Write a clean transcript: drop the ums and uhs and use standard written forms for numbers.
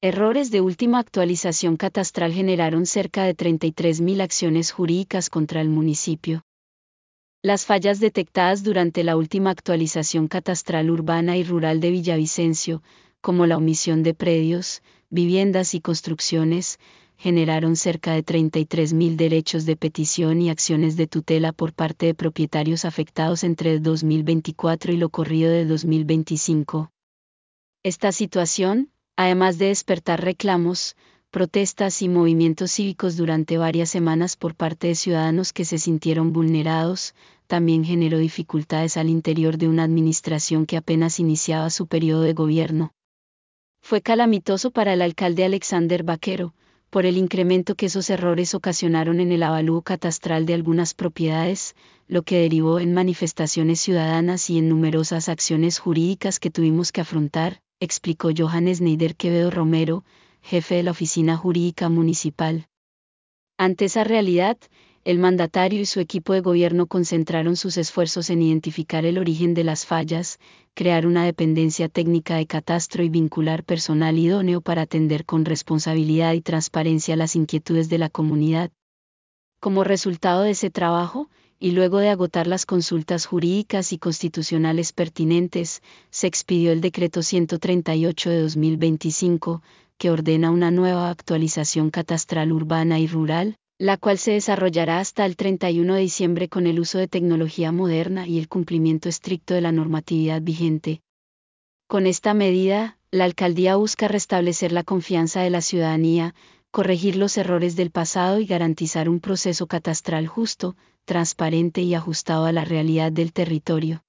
Errores de última actualización catastral generaron cerca de 33.000 acciones jurídicas contra el municipio. Las fallas detectadas durante la última actualización catastral urbana y rural de Villavicencio, como la omisión de predios, viviendas y construcciones, generaron cerca de 33.000 derechos de petición y acciones de tutela por parte de propietarios afectados entre el 2024 y lo corrido de 2025. Esta situación, además de despertar reclamos, protestas y movimientos cívicos durante varias semanas por parte de ciudadanos que se sintieron vulnerados, también generó dificultades al interior de una administración que apenas iniciaba su periodo de gobierno. Fue calamitoso para el alcalde Alexander Vaquero, por el incremento que esos errores ocasionaron en el avalúo catastral de algunas propiedades, lo que derivó en manifestaciones ciudadanas y en numerosas acciones jurídicas que tuvimos que afrontar, explicó Johannes Neider Quevedo Romero, jefe de la Oficina Jurídica Municipal. Ante esa realidad, el mandatario y su equipo de gobierno concentraron sus esfuerzos en identificar el origen de las fallas, crear una dependencia técnica de catastro y vincular personal idóneo para atender con responsabilidad y transparencia las inquietudes de la comunidad. Como resultado de ese trabajo, y luego de agotar las consultas jurídicas y constitucionales pertinentes, se expidió el Decreto 138 de 2025, que ordena una nueva actualización catastral urbana y rural, la cual se desarrollará hasta el 31 de diciembre con el uso de tecnología moderna y el cumplimiento estricto de la normatividad vigente. Con esta medida, la alcaldía busca restablecer la confianza de la ciudadanía, corregir los errores del pasado y garantizar un proceso catastral justo, transparente y ajustado a la realidad del territorio.